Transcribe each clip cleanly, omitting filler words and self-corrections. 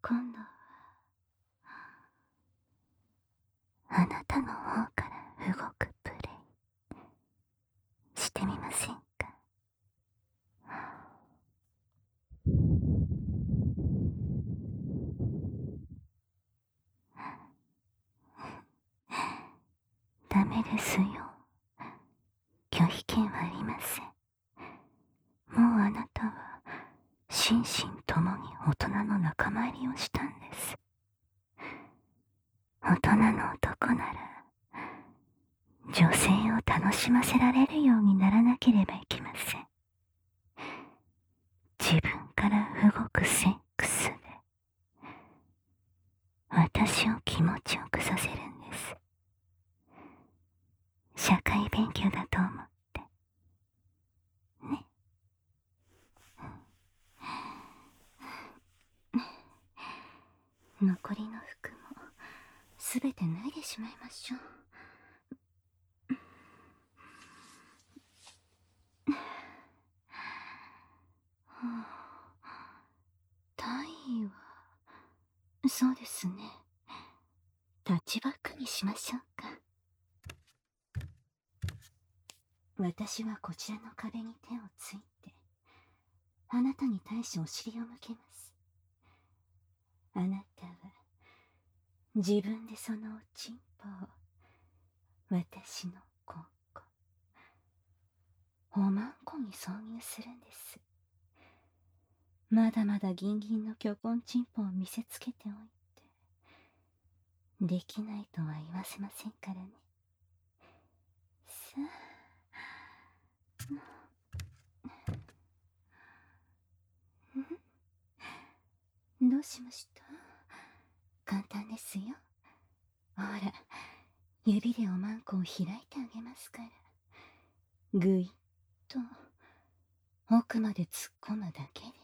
今度はあなたの方から動くプレイしてみませんか？ダメですよ。拒否権はありません。もうあなたは心身ともに大人の仲間入りをしたんです。大人の男なら女性を楽しませられるようにならなければいけません。自分から動くセックスで私を気持ちよくさせるんです。社会勉強だと思ってね。残りの服もすべて脱いでしまいましょう。体位はそうですね、タッチバックにしましょうか。私はこちらの壁に手をついてあなたに対しお尻を向けます。あなたは自分でそのおちんぽを私のここおまんこに挿入するんです。まだまだギンギンの巨根チンポを見せつけておいてできないとは言わせませんからね。さあ、どうしました？簡単ですよ。ほら、指でおまんこを開いてあげますから、ぐいっと奥まで突っ込むだけです。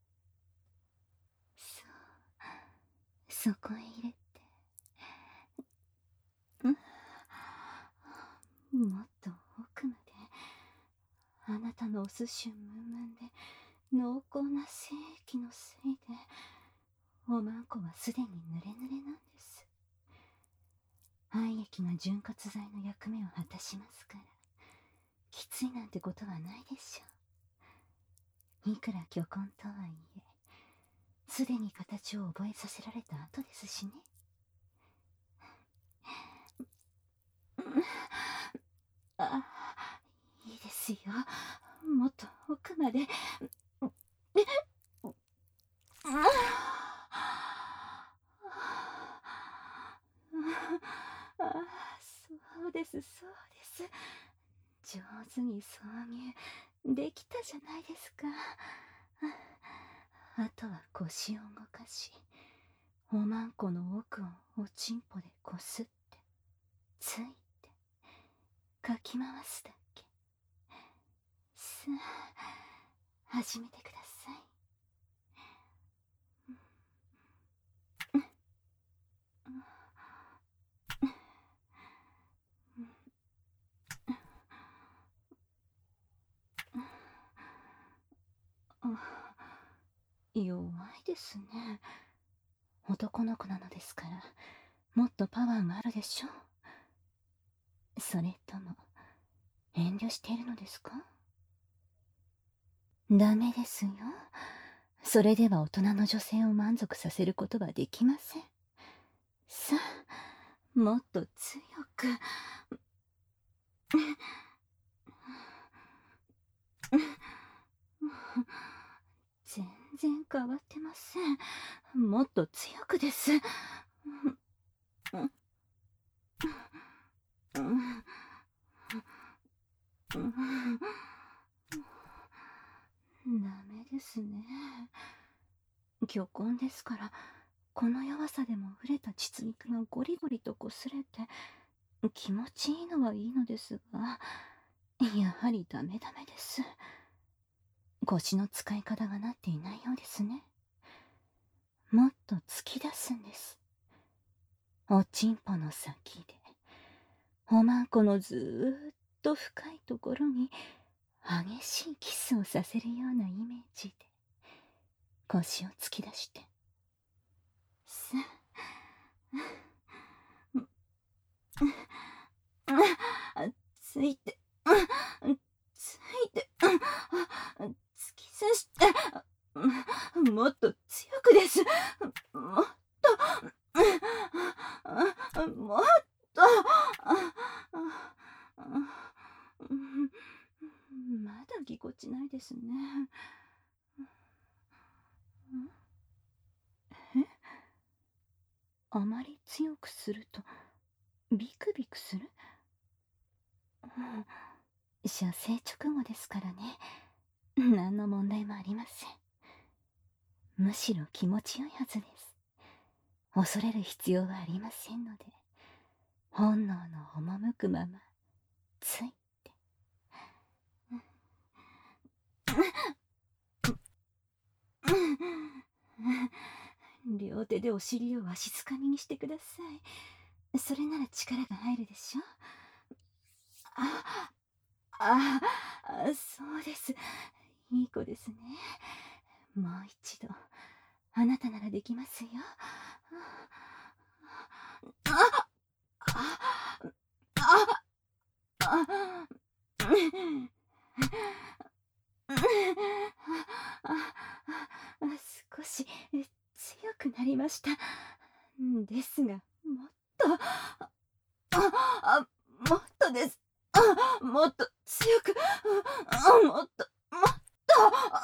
そう、そこへ入れて、もっと奥まであなたのお寿司をムンムンで濃厚な精液のせいでおまんこはすでに濡れ濡れなんです。廃液が潤滑剤の役目を果たしますから、きついなんてことはないでしょう。いくら巨根とはいえ、すでに形を覚えさせられた後ですしね。あ、いいですよ。もっと奥まで。そうです、そうです。上手に挿入できたじゃないですか。あとは腰を動かし、おまんこの奥をおちんぽでこすってついてかき回すだけ。さあ、始めてください。弱いですね。男の子なのですから、もっとパワーがあるでしょう。それとも遠慮しているのですか？ダメですよ。それでは大人の女性を満足させることはできません。さあ、もっと強く。全然変わってません。もっと強くです。ダメですね。巨根ですから、この弱さでも熟れた膣肉がゴリゴリと擦れて気持ちいいのはいいのですが、やはりダメダメです。腰の使い方がなっていないようですね。もっと突き出すんです。おちんぽの先でおまんこのずーっと深いところに激しいキスをさせるようなイメージで腰を突き出してす。ついて、ついて、突き刺して、もっと強くです。もっと、もっと、まだぎこちないですね。え、あまり強くするとビクビクする？射精直後ですからね。何の問題もありません。むしろ気持ちよいはずです。恐れる必要はありませんので、本能の赴くままついて。両手でお尻をわしづかみにしてください。それなら力が入るでしょ。ああ、そうです。いい子ですね。もう一度、あなたならできますよ。ああああ少し強くなりました。ですが、もっと、もっとです。もっと強く、もっと、もっと、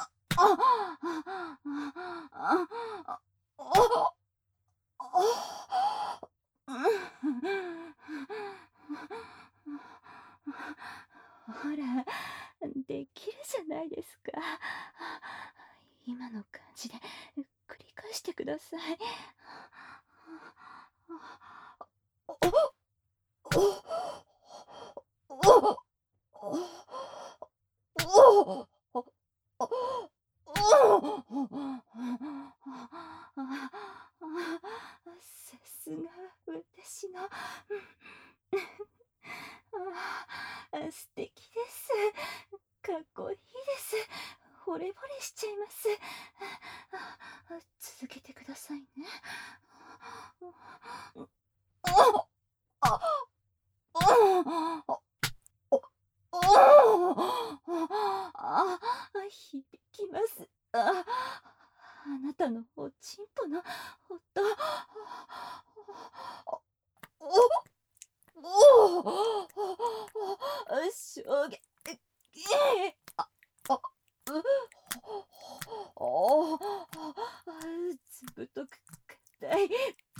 ほら、できるじゃないですか。今の感じで繰り返してください。さすが私の素敵です。かっこいいです。惚れ惚れしちゃいます。続けてくださいね。響きます。あなたのおちんぽの音。衝撃。ずぶとく硬い。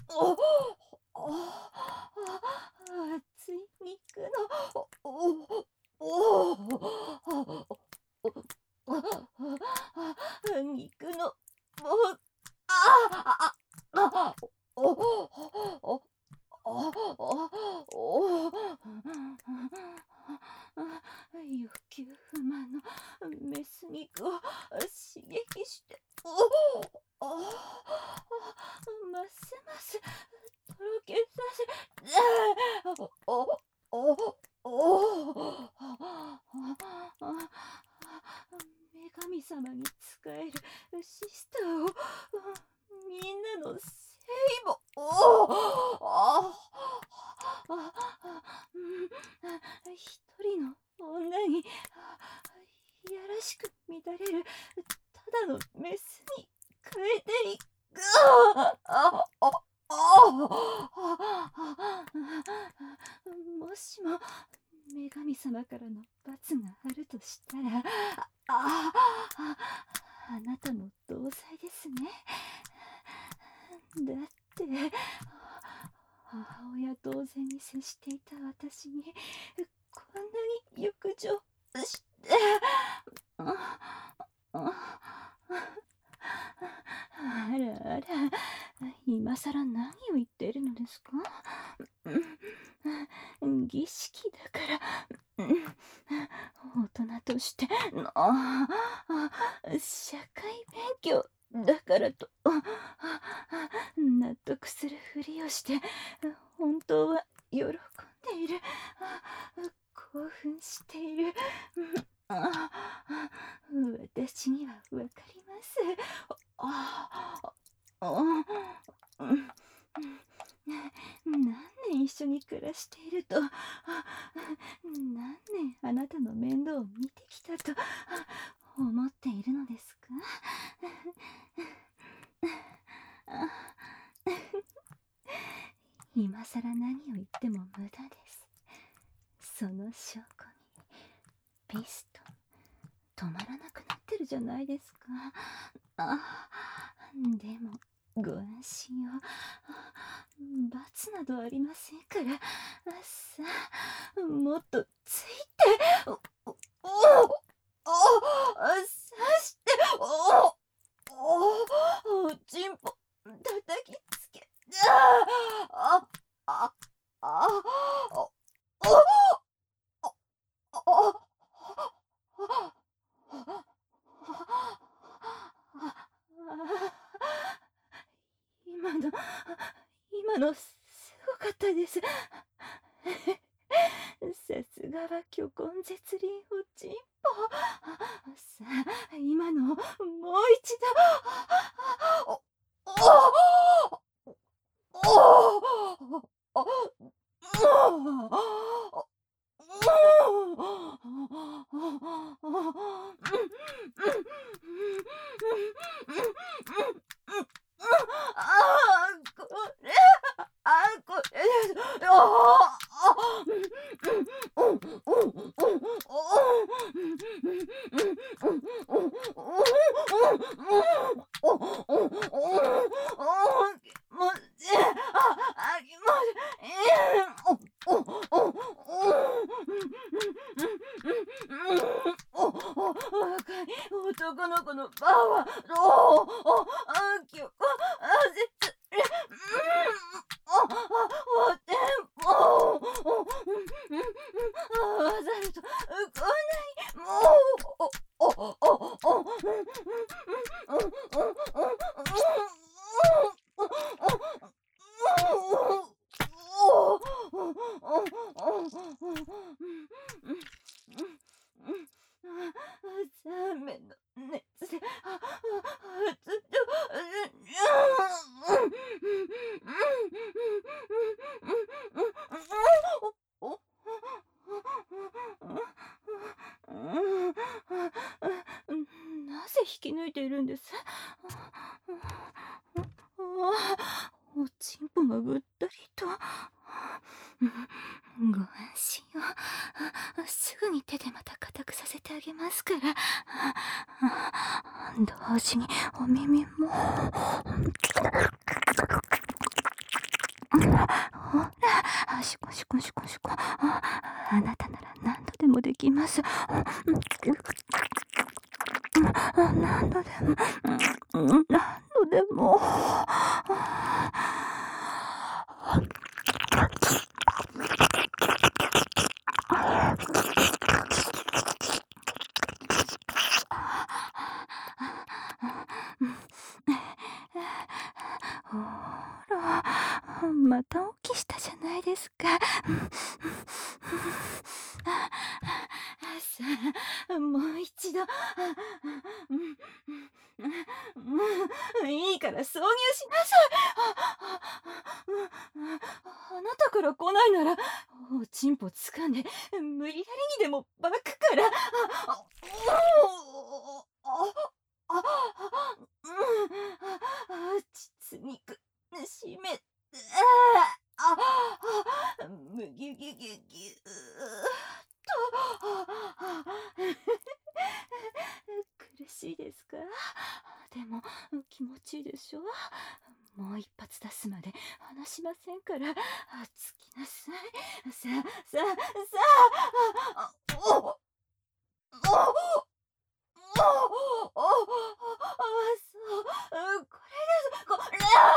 熱い肉の肉のもう欲求不満のメス肉を刺激してますますとろけさせ女神様に仕えるシスターをみんなの聖母一人の女にいやらしく乱れるただのメスに変えていく。もしも女神様からの罰があるとしたら、あなたの同罪ですね。だって母親同然に接していた私にこんなに欲情してあらあら、今さら何を言っているのですか？儀式だから大人として社会勉強だからと納得するふりをして本当は喜んでいる興奮している私にはわかります。 らしていると、何年あなたの面倒を見てきたと思っているのですか？今さら何を言っても無駄です。その証拠にピストン止まらなくなってるじゃないですか。でもご安心を。罰などありませんから。さあ、もっとついて、刺して、おちんぽ叩きつけ、ああああ今のすごかったです。さすがは虚根絶輪おちんぽ。さあ、今のもう一度。若い男の子のバーは、おてんぽ、わざるとこんなに3面の熱で、なぜ引き抜いているんです？おちんぽがぐったりと。ご安心を。すぐに手でまた固くさせてあげますから。同時にお耳も。ほら、シコシコシコシコ。あなたなら何度でもできます。何度でも、何度でも。ほら、また起きしたじゃないですか。さあ、もう一度。いいから挿入しなさい。あなたから来ないなら、おちんぽ掴んで無理やりにでもバックから。実にしめて、むぎゅぎゅぎゅぎゅと。苦しいですか？でも気持ちいいでしょ？もう一発出すまで離しませんから。つきなさい。さあさあさあ。そう、これです。これ。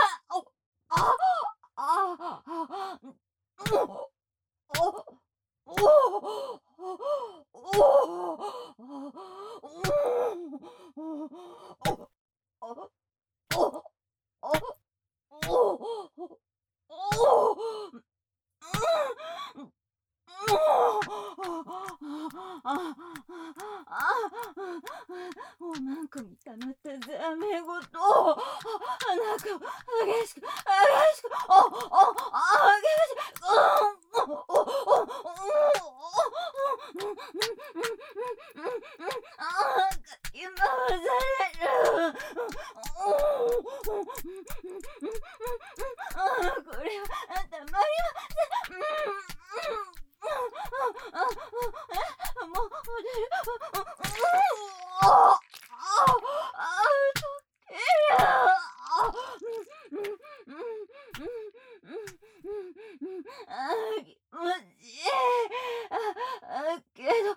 おまんこに溜まったザメごと、なんか激しく、激しく、激しく、 き回される。これはたまりません。もう出る。溶ける。気持ちいい。けど、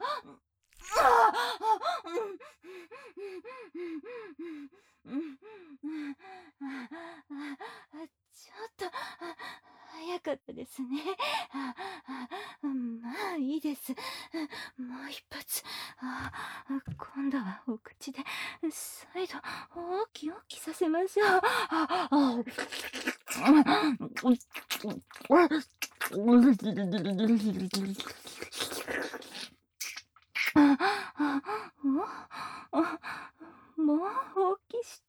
ちょっと早かったですね。まあいいです。もう一発。今度はお口で再度大き大きさせましょう。もう大きして。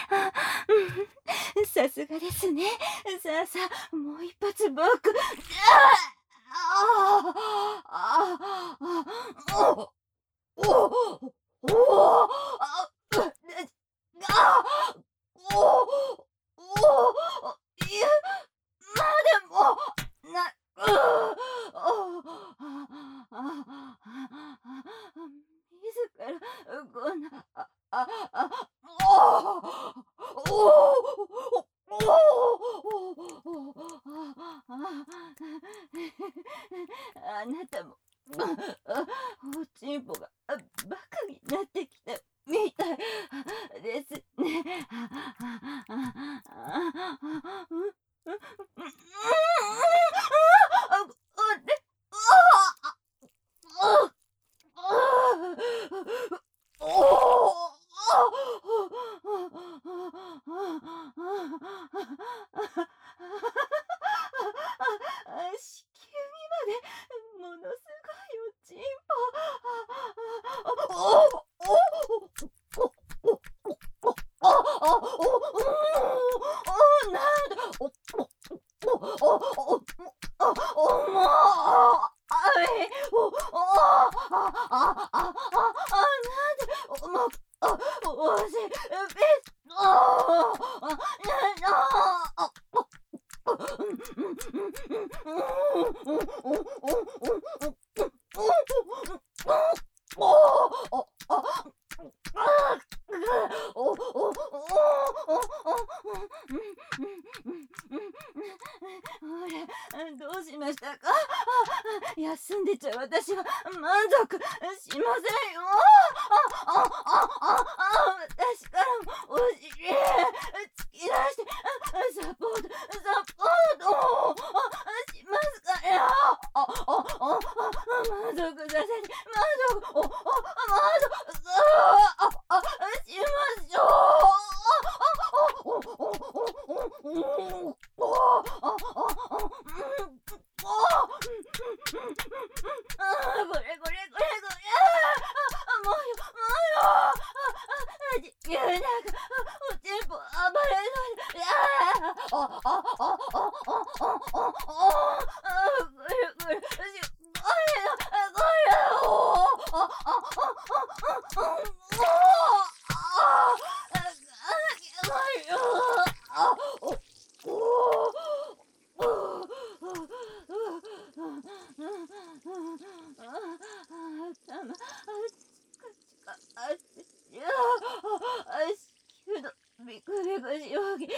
さすがですね。さあさあ、もう一発僕。いや、までも、自ら、こんな、あなたも、おちんぽが、バカになってきたみたいですね。子宮にまでものすごいおちんなんだ、なんで、おしべほら、どうしましたか？休んでちゃ私は満足しませんよ。私からもお尻突き出してサポートしますから満足させて満足しましょもうよ、ゆうながおちんぽ暴れそうで、ぐるぐる、ビクビクしよぎ、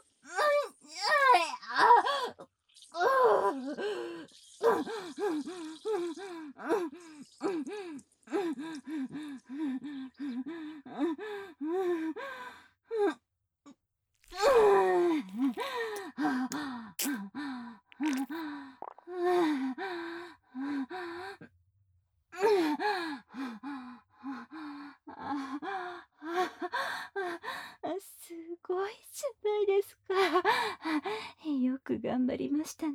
すごいじゃないですか。よく頑張りましたね。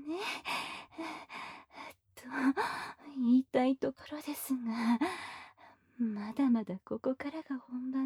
と言いたいところですが、まだまだここからが本番